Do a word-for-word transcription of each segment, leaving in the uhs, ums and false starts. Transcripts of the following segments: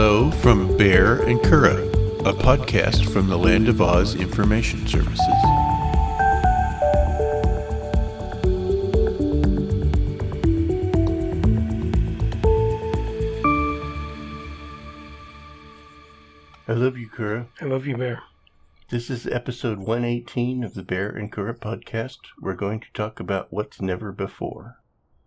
Hello from Bear and Kura, a podcast from the Land of Oz Information Services. I love you, Kura. I love you, Bear. This is episode one eighteen of the Bear and Kura podcast. We're going to talk about what's never before.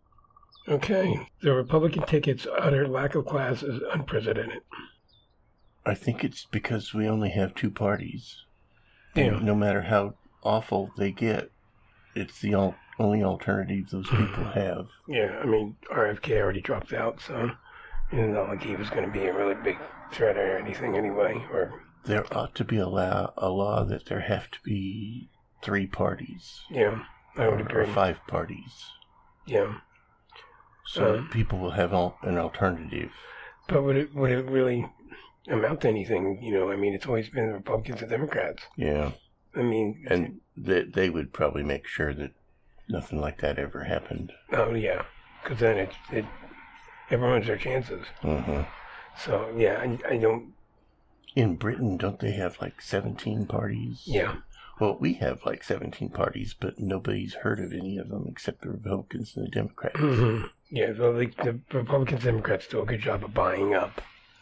Okay. The Republican ticket's utter lack of class is unprecedented. I think it's because we only have two parties. Yeah. And no matter how awful they get, it's the al- only alternative those people have. Yeah, I mean, R F K already dropped out, so it's not like he was going to be a really big threat or anything anyway. Or There ought to be a law, a law that there have to be three parties. Yeah, I would or, agree. Or five parties. Yeah. So Um, people will have al- an alternative. But would it, would it really amount to anything? You know, I mean, it's always been the Republicans and Democrats. Yeah. I mean... And they, they would probably make sure that nothing like that ever happened. Oh, yeah. Because then it, it, everyone has their chances. Mm-hmm. So, yeah, I, I don't... In Britain, don't they have like seventeen parties? Yeah. Well, we have like seventeen parties, but nobody's heard of any of them except the Republicans and the Democrats. Mm-hmm. Yeah, well, the, the Republicans and Democrats do a good job of buying up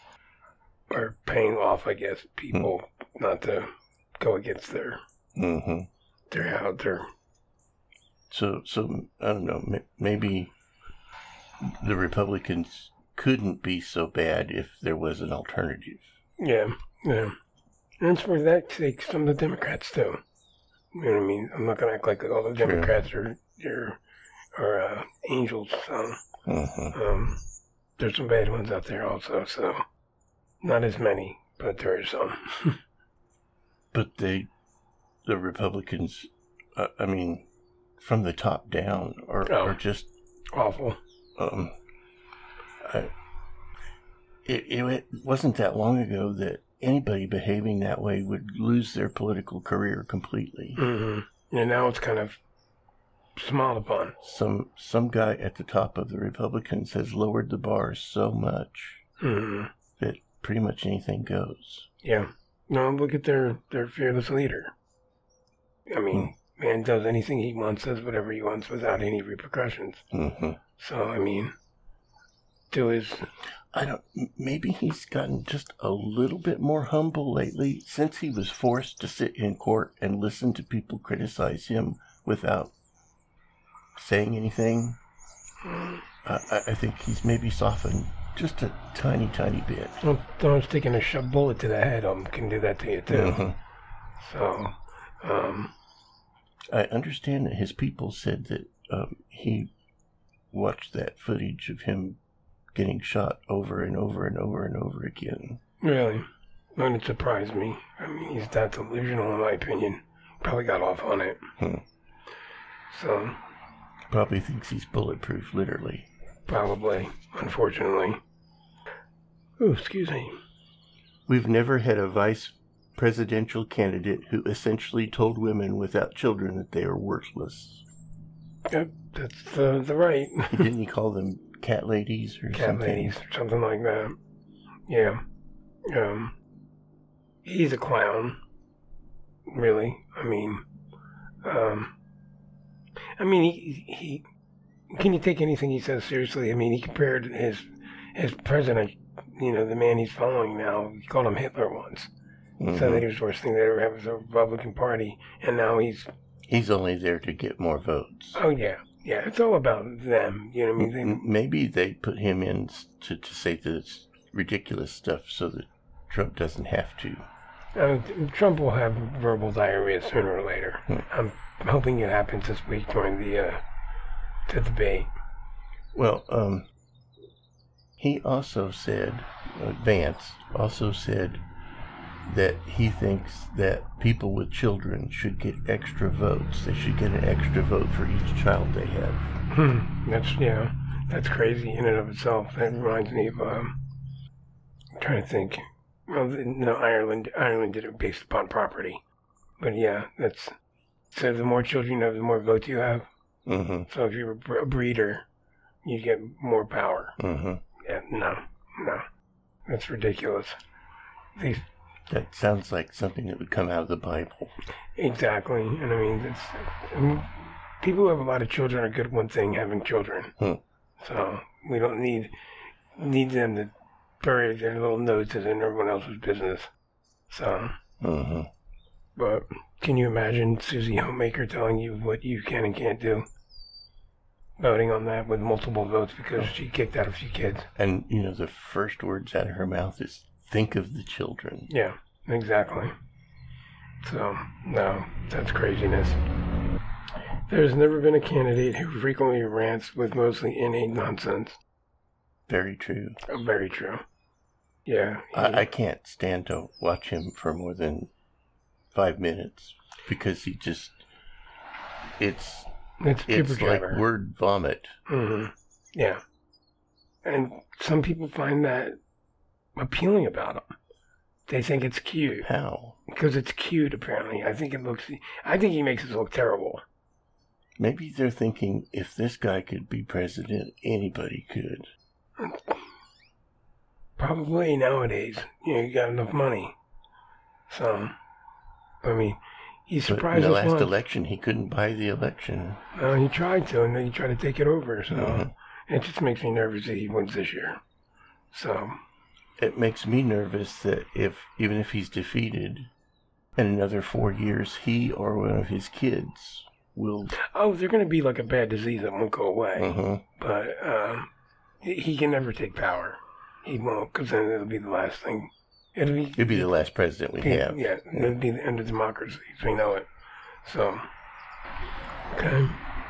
or paying off, I guess, people mm. not to go against their mm-hmm. their how their. So, so I don't know. Maybe the Republicans couldn't be so bad if there was an alternative. Yeah, yeah. And for that sake, some of the Democrats too. You know what I mean? I'm not gonna act like all the Democrats True. are are, are uh, angels. So mm-hmm. um, there's some bad ones out there also. So not as many, but there are some. But they, the Republicans, uh, I mean, from the top down, are oh, are just awful. Um, I, it, it wasn't that long ago that anybody behaving that way would lose their political career completely. Mm-hmm. And now it's kind of smiled upon. Some some guy at the top of the Republicans has lowered the bar so much mm-hmm. that pretty much anything goes. Yeah. No, look at their, their fearless leader. I mean, mm. man does anything he wants, says whatever he wants without any repercussions. Mm-hmm. So, I mean, do his... I don't... Maybe he's gotten just a little bit more humble lately since he was forced to sit in court and listen to people criticize him without saying anything. Mm. I, I think he's maybe softened just a tiny, tiny bit. Well, someone sticking a shove bullet to the head um, can do that to you, too. Mm-hmm. So, um... I understand that his people said that um, he watched that footage of him getting shot over and over and over and over again. Really? Wouldn't it surprise me. I mean, he's that delusional, in my opinion. Probably got off on it. Hmm. So... Probably thinks he's bulletproof, literally. Probably, unfortunately. Oh, excuse me. We've never had a vice presidential candidate who essentially told women without children that they are worthless. Yep, that's the, the right. Didn't he call them cat ladies or cat something? Cat ladies or something like that. Yeah. Um, he's a clown. Really. I mean, um, I mean, he, he, can you take anything he says seriously? I mean, he compared his, his president, you know, the man he's following now, he called him Hitler once. He mm-hmm. said that he was the worst thing they ever had was the Republican Party, and now he's... He's only there to get more votes. Oh, yeah. Yeah, it's all about them, you know what I mean? They, Maybe they put him in to, to say this ridiculous stuff so that Trump doesn't have to. Uh, Trump will have verbal diarrhea sooner or later. Hmm. I'm hoping it happens this week during the, uh, the debate. Well, um, he also said, uh, Vance also said that he thinks that people with children should get extra votes. They should get an extra vote for each child they have. Hmm. That's, yeah, that's crazy in and of itself. That reminds me of, um, I'm trying to think. Well, no, Ireland, Ireland did it based upon property. But yeah, that's, so the more children you have, the more votes you have. Mm-hmm. So if you're a breeder, you get more power. Mm-hmm. Yeah, no, no. That's ridiculous. These That sounds like something that would come out of the Bible. exactly, and I mean, it's I mean, people who have a lot of children are good at one thing, having children. Hmm. So we don't need need them to bury their little noses in everyone else's business. So, Mm-hmm. but can you imagine Susie Homemaker telling you what you can and can't do? Voting on that with multiple votes because she kicked out a few kids. And, you know, the first words out of her mouth is, think of the children. Yeah, exactly. So, no, that's craziness. There's never been a candidate who frequently rants with mostly innate nonsense. Very true. Oh, very true. Yeah. he- I, I can't stand to watch him for more than five minutes because he just, it's, it's it's super like clever. word vomit. Mm-hmm. Yeah. And some people find that appealing about him. They think it's cute. How? Because it's cute, apparently. I think it looks... I think he makes us look terrible. Maybe they're thinking if this guy could be president, anybody could. Probably nowadays. You know, you got enough money. So, I mean, he But in surprised the us last once. election, he couldn't buy the election. No, he tried to, and then he tried to take it over. So, Mhm. it just makes me nervous that he wins this year. So, It makes me nervous that if, even if he's defeated, in another four years, he or one of his kids will. oh, they're going to be like a bad disease that won't go away. Uh-huh. But um, he he can never take power. He won't, because then it'll be the last thing. It'll be, He'll be the last president we yeah, have. yeah, it'll be the end of democracy as we know it. So, okay.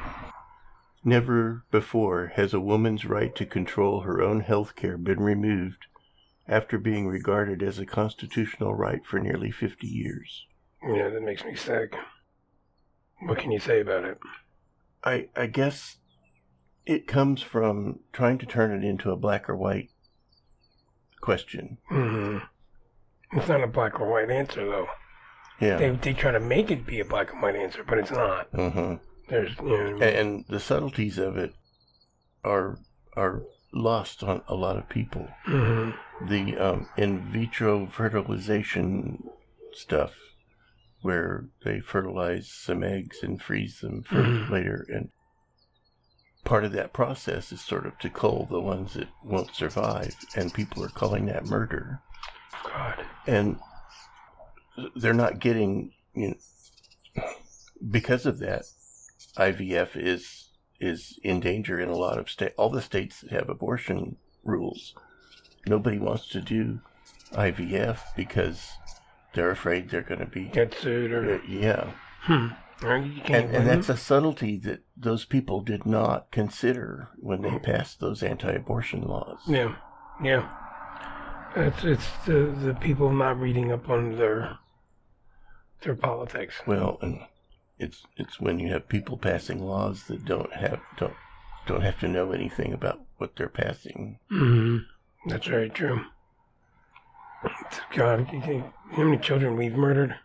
Never before has a woman's right to control her own health care been removed after being regarded as a constitutional right for nearly fifty years. Yeah, that makes me sick. What can you say about it? I, I guess it comes from trying to turn it into a black or white question. hmm It's not a black or white answer, though. Yeah. They they try to make it be a black and white answer, but it's not. Uh-huh. There's, you know, And, and the subtleties of it are are lost on a lot of people. hmm The um, in vitro fertilization stuff, where they fertilize some eggs and freeze them for Mhm. later, and part of that process is sort of to cull the ones that won't survive, and people are calling that murder. God. And they're not getting, you know, because of that, I V F is is in danger in a lot of states. All the states that have abortion rules, nobody wants to do I V F because they're afraid they're going to be, Get sued or... uh, yeah. Hmm. Or you can't And, and win. that's a subtlety that those people did not consider when they passed those anti-abortion laws. Yeah, yeah. It's it's the the people not reading up on their their politics. Well, and it's it's when you have people passing laws that don't have don't don't have to know anything about what they're passing. hmm That's very true. God, you think, how many children we've murdered?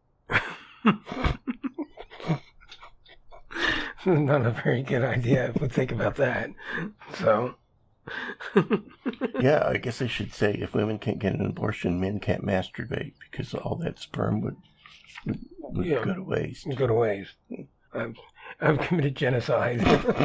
Not a very good idea if we think about that. So, Yeah, I guess I should say if women can't get an abortion, men can't masturbate because all that sperm would would, would Yeah. go to waste. go to waste. I've, I've committed genocide.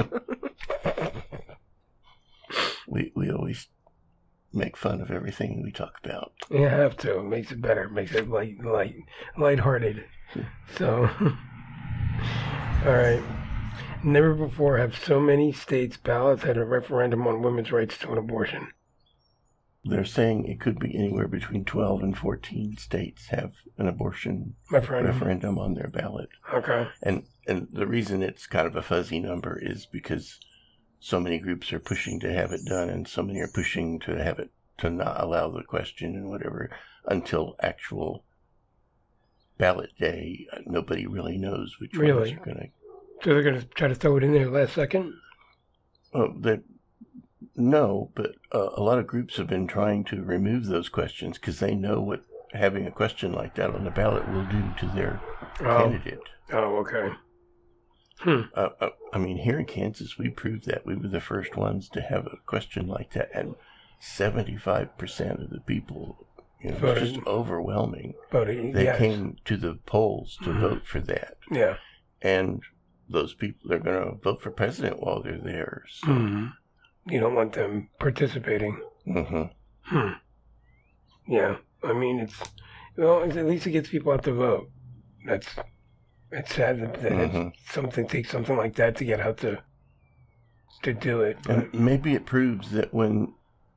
We we always make fun of everything we talk about. You have to. It makes it better. It makes it light, light, lighthearted. So, all right. Never before have so many states' ballots had a referendum on women's rights to an abortion. They're saying it could be anywhere between twelve and fourteen states have an abortion Referendum. referendum on their ballot. Okay. And and the reason it's kind of a fuzzy number is because so many groups are pushing to have it done, and so many are pushing to have it to not allow the question and whatever until actual ballot day. Nobody really knows which Really? ones are going to. So they're going to try to throw it in there last second? Oh, that no, but uh, a lot of groups have been trying to remove those questions because they know what having a question like that on the ballot will do to their Oh. candidate. Oh, okay. Hmm. Uh, uh, I mean, here in Kansas, we proved that we were the first ones to have a question like that, and seventy-five percent of the people, you know, Voted. it's just overwhelming. Voted, They yes. came to the polls to Mhm. vote for that. Yeah. And those people are going to vote for president while they're there. So. hmm You don't want them participating. Mm-hmm. Hmm. Yeah. I mean, it's, well, at least it gets people out to vote. That's, it's sad that, that Mhm. it's something, takes something like that to get out to, to do it. But, And maybe it proves that when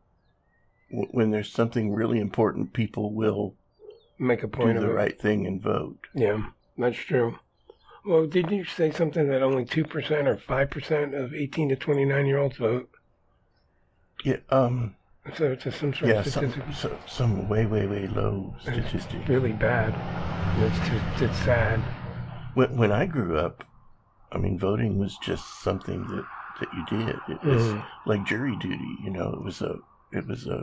when there's something really important, people will make a do point of the it. right thing and vote. Yeah, that's true. Well, did you say something that only two percent or five percent of eighteen to twenty-nine year olds vote? Yeah. Um. So it's a, some sort Yeah. of Some statistic. so, some way way way low It's statistic. really bad. It's too, it's sad. When when I grew up, I mean, voting was just something that that you did. It was Mhm. like jury duty. You know, it was a it was a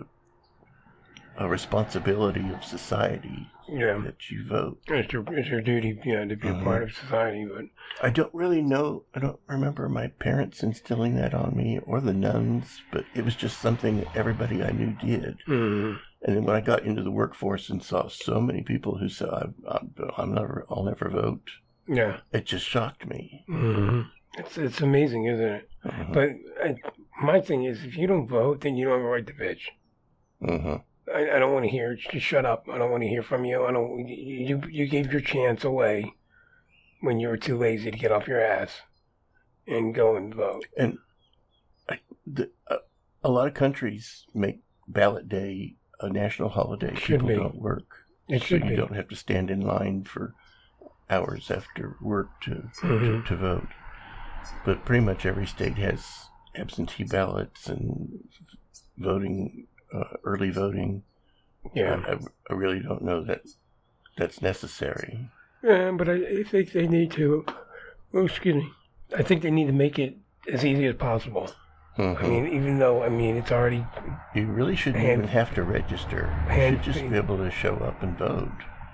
a responsibility of society Yeah. that you vote. It's your, it's your duty, yeah, to be Mhm. a part of society, but I don't really know. I don't remember my parents instilling that on me or the nuns, but it was just something everybody I knew did. mm, And then when I got into the workforce and saw so many people who said, I'm, I'm, I'm never, I'll never vote, yeah. it just shocked me. hmm It's it's amazing, isn't it? Mhm. But I, my thing is, if you don't vote, then you don't have a right to bitch. Mhm. I, I don't want to hear. Just shut up. I don't want to hear from you. I don't. You you gave your chance away when you were too lazy to get off your ass and go and vote. And I, the, uh, a lot of countries make ballot day a national holiday. Should People be. don't work. It so should you be. don't have to stand in line for hours after work to, Mhm. to to vote. But pretty much every state has absentee ballots and voting, uh, early voting. Yeah. I, I, I really don't know that that's necessary. Yeah, but I, I think they need to. Oh, excuse me. I think they need to make it as easy as possible. Mhm. I mean, even though I mean it's already. You really shouldn't hand- even have to register. You hand- should just be able to show up and vote.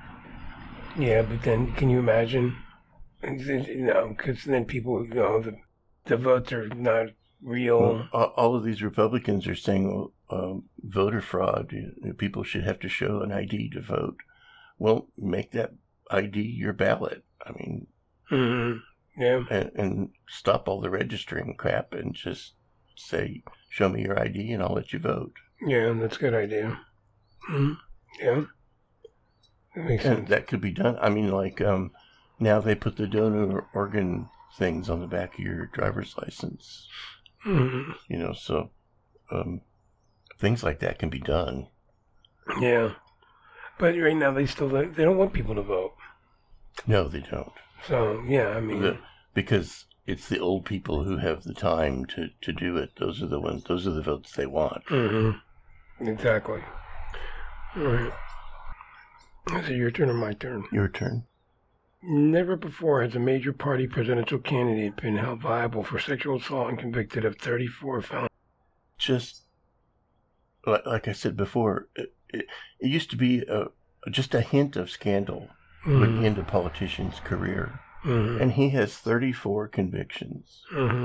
Yeah, but then can you imagine? No, because then people, you know, the the votes are not real. Well, a- all of these Republicans are saying, well, um, voter fraud. You know, people should have to show an I D to vote. Well, make that I D your ballot. I mean, hmm Yeah. and, and stop all the registering crap and just say, show me your I D and I'll let you vote. Yeah, that's a good idea. hmm Yeah. That makes And sense. that could be done. I mean, like, um, now they put the donor organ things on the back of your driver's license. hmm You know, so um, things like that can be done. Yeah. But right now they still they don't want people to vote. No, they don't. So yeah, I mean, The, because it's the old people who have the time to, to do it. Those are the ones. Those are the votes they want. hmm exactly. All right. Is it your turn or my turn? Your turn. Never before has a major party presidential candidate been held liable for sexual assault and convicted of thirty-four felonies. Just like, like I said before, it, it, it used to be a, just a hint of scandal would end a politician's career, hmm and he has thirty-four convictions, hmm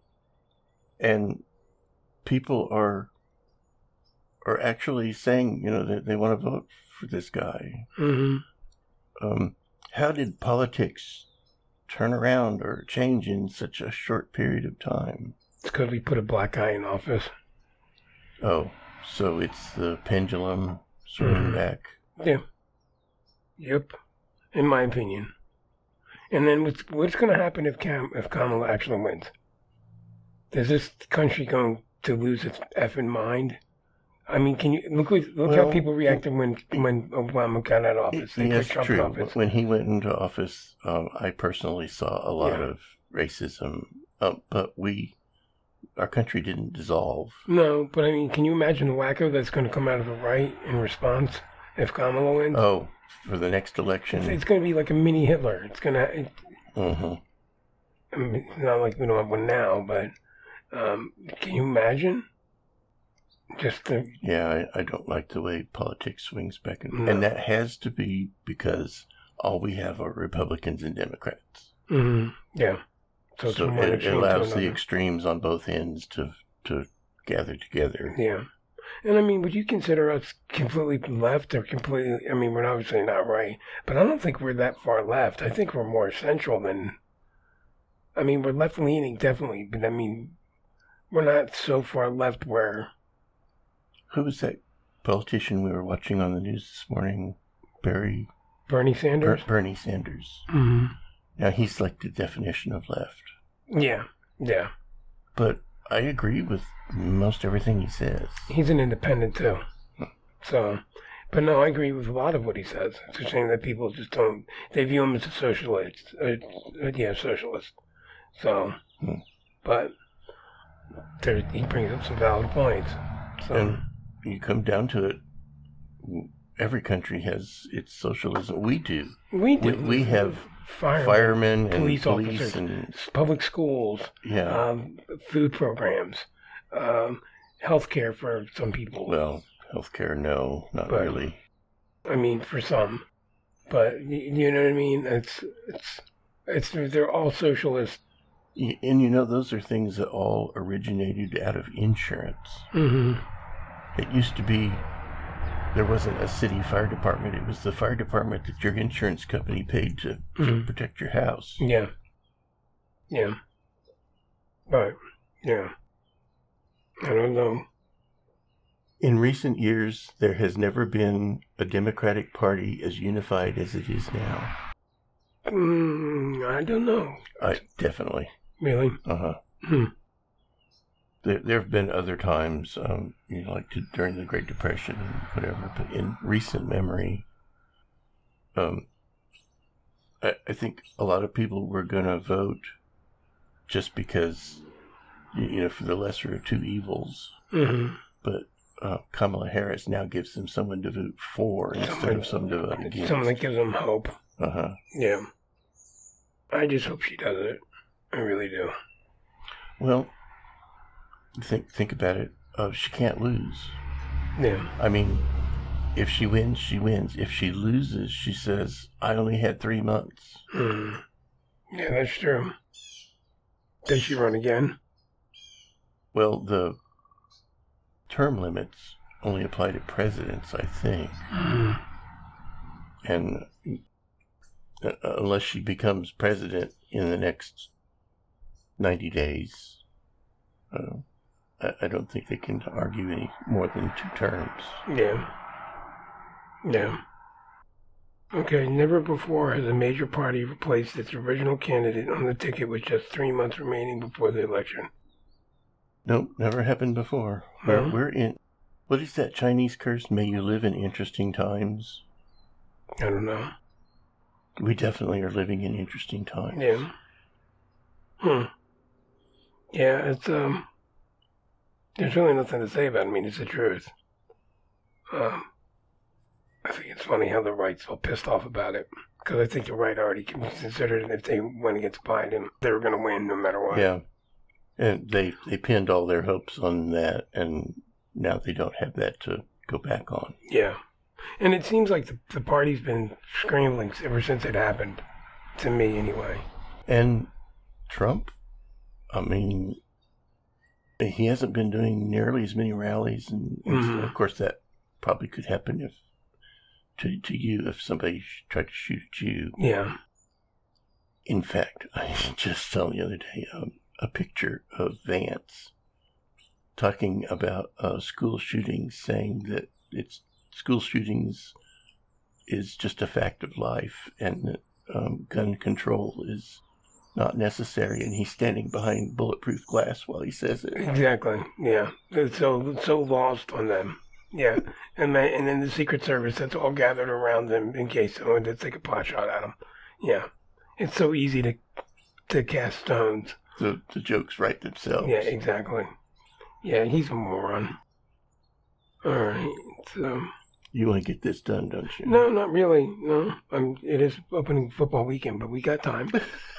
and people are are actually saying, you know, that they want to vote for this guy. hmm Um, how did politics turn around or change in such a short period of time? It's because we put a black guy in office. Oh, so it's the pendulum swinging Mhm. back. Yeah. Yep. In my opinion. And then what's what's going to happen if Cam if Kamala actually wins? Is this country going to lose its effing mind? I mean, can you look what- look how Well, people reacted when when Obama got out of office? They Yes, put Trump in true. office. When he went into office, um, I personally saw a lot Yeah. of racism, uh, but we, our country didn't dissolve. No, but I mean, can you imagine the wacko that's going to come out of the right in response if Kamala wins? Oh, for the next election. It's, it's going to be like a mini Hitler. It's going to. It, hmm I mean, it's not like we don't have one now, but um, can you imagine? Just the Yeah, I, I don't like the way politics swings back, and, No. and that has to be because all we have are Republicans and Democrats. hmm yeah. So, it's So from one it, it extreme to allows the another. extremes on both ends to to gather together. Yeah. And I mean, would you consider us completely left or completely, I mean, we're obviously not right, but I don't think we're that far left. I think we're more central than, I mean, we're left leaning, definitely, but I mean, we're not so far left where. Who was that politician we were watching on the news this morning? Barry. Bernie Sanders? Ber- Bernie Sanders. Mm-hmm. Now, he's like the definition of left. Yeah, yeah. But I agree with most everything he says. He's an independent, too. So, but no, I agree with a lot of what he says. It's a shame that people just don't, they view him as a socialist. Uh, uh, yeah, socialist. So, hmm. but there, he brings up some valid points. So. And you come down to it, every country has its socialism. We do. We do. We, we have firemen, firemen and police, police officers, and public schools, yeah, um, food programs, um, health care for some people. Well, health care, no, not but, really. I mean, for some. But, you know what I mean? It's, it's, it's, they're all socialist. And you know, those are things that all originated out of insurance. Mm-hmm. It used to be, there wasn't a city fire department. It was the fire department that your insurance company paid to, to mm-hmm. protect your house. Yeah. Yeah. But, yeah. I don't know. In recent years, there has never been a Democratic Party as unified as it is now. Mm, I don't know. I definitely. Really? Uh-huh. Hmm. There, there have been other times, um, you know, like to, during the Great Depression and whatever, but in recent memory, um, I, I think a lot of people were going to vote just because, you know, for the lesser of two evils. Mm-hmm. But uh, Kamala Harris now gives them someone to vote for instead someone, of someone to vote against. Someone that gives them hope. Uh-huh. Yeah. I just hope she does it. I really do. Well, think think about it. Uh, she can't lose. Yeah. I mean, if she wins, she wins. If she loses, she says, I only had three months. Mm. Yeah, that's true. Does she run again? Well, the term limits only apply to presidents, I think. Mm. And uh, unless she becomes president in the next ninety days, uh, I, I don't think they can argue any more than two terms. Yeah. Yeah. Okay, never before has a major party replaced its original candidate on the ticket with just three months remaining before the election. Nope, never happened before. No? We're, we're in, what is that Chinese curse? May you live in interesting times? I don't know. We definitely are living in interesting times. Yeah. Hmm. Yeah, it's, um, there's really nothing to say about it. I mean, it's the truth. Um, I think it's funny how the right's all pissed off about it. Because I think the right already considered if they went against Biden, they were going to win no matter what. Yeah. And they, they pinned all their hopes on that, and now they don't have that to go back on. Yeah. And it seems like the, the party's been scrambling ever since it happened. To me, anyway. And Trump, I mean, he hasn't been doing nearly as many rallies. And, and mm-hmm. of course, that probably could happen if to, to you if somebody tried to shoot at you. Yeah. In fact, I just saw the other day um, a picture of Vance talking about uh, school shootings, saying that it's school shootings is just a fact of life and that um, gun control is not necessary, and he's standing behind bulletproof glass while he says it. Exactly, yeah. It's so, so lost on them. Yeah, and they, and then the Secret Service that's all gathered around them in case someone did take a pot shot at them. Yeah, it's so easy to to cast stones. The, the jokes write themselves. Yeah, exactly. Yeah, he's a moron. All right, so... You want to get this done, don't you? No, not really. No, I'm, it is opening football weekend, but we got time.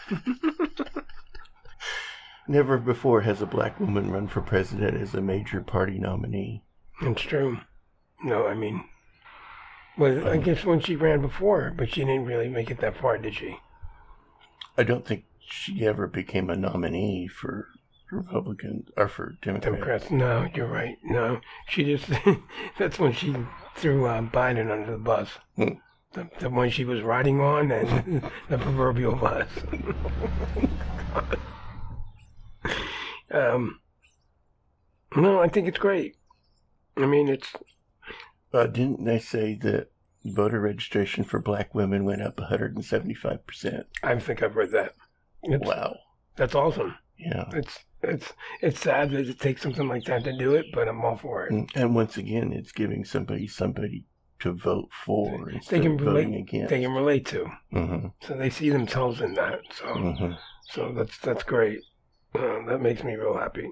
Never before has a black woman run for president as a major party nominee. It's true. No, I mean... Well, um, I guess when she ran before, but she didn't really make it that far, did she? I don't think she ever became a nominee for Republicans or for Democrats. Democrats. No, you're right. No, she just, that's when she threw uh, Biden under the bus. Hmm. The, the one she was riding on and the proverbial bus. um, no, I think it's great. I mean, it's... Uh, didn't they say that voter registration for black women went up one hundred seventy-five percent? I think I've read that. It's, Wow. That's awesome. Yeah. It's it's it's sad that it takes something like that to do it, but I'm all for it. And, and once again, it's giving somebody somebody to vote for They instead can of voting relate. against. They can relate to. Mm-hmm. So they see themselves in that. So Mm-hmm. so that's that's great. Uh, that makes me real happy.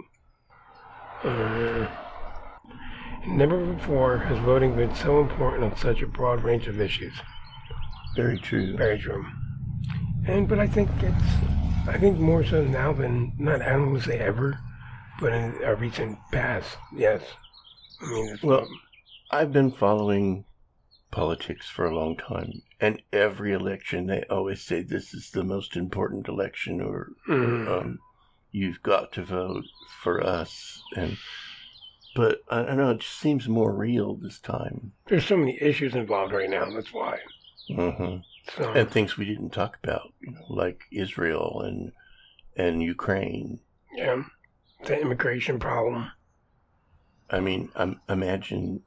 Uh, never before has voting been so important on such a broad range of issues. Very true. Very true. And but I think it's I think more so now than not. I don't want to say ever, but in a recent past, yes. I mean, it's, Well, I've been following politics for a long time, and every election they always say this is the most important election, or mhm. um, you've got to vote for us. And but I don't know, it just seems more real this time. There's so many issues involved right now. That's why. Mm-hmm. So And things we didn't talk about, you know, like Israel and and Ukraine. yeah, the immigration problem. I mean, um, imagine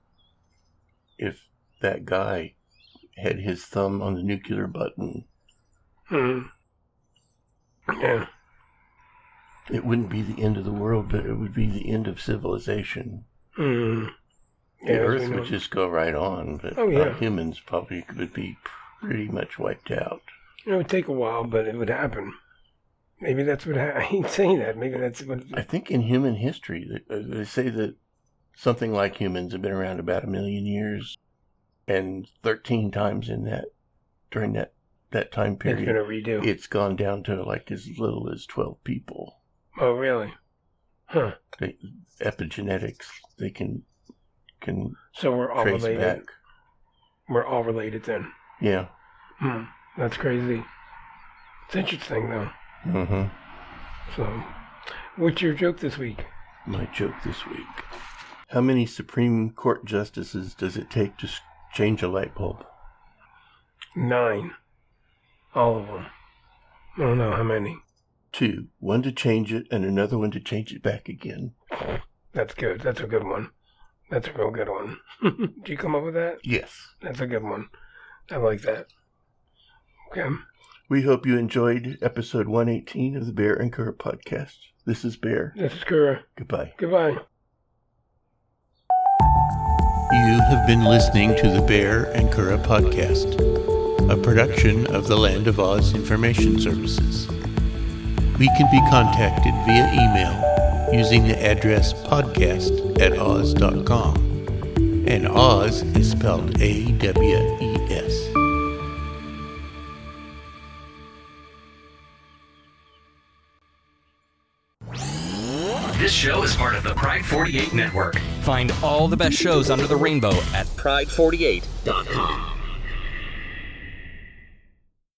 if that guy had his thumb on the nuclear button. Hmm. Yeah. It wouldn't be the end of the world, but it would be the end of civilization. Hmm. The Yeah, as we Earth know. would just go right on, but Oh, yeah. uh, humans probably would be pretty much wiped out. It would take a while, but it would happen. Maybe that's what ha- I hate saying that. Maybe that's what. I think in human history, they, uh, they say that something like humans have been around about a million years, and thirteen times in that, during that, that time It's period, been a redo. it's gone down to like as little as twelve people. Oh, really? Huh. They, epigenetics, they can can So we're all trace related. back. We're all related then. Yeah. Hmm. That's crazy. It's interesting, though. Mm-hmm. So, what's your joke this week? My joke this week. How many Supreme Court justices does it take to s- change a light bulb? Nine. All of them. I don't know how many. Two. One to change it and another one to change it back again. That's good. That's a good one. That's a real good one. Did you come up with that? Yes. That's a good one. I like that. Okay. We hope you enjoyed episode one eighteen of the Bear and Cur podcast. This is Bear. This is Kura. Goodbye. Goodbye. You have been listening to the Bear and Cura podcast, a production of the Land of Oz Information Services. We can be contacted via email using the address podcast at oz dot com. And Oz is spelled A W E S. This show is part of the Pride forty-eight Network. Find all the best shows under the rainbow at pride forty-eight dot com.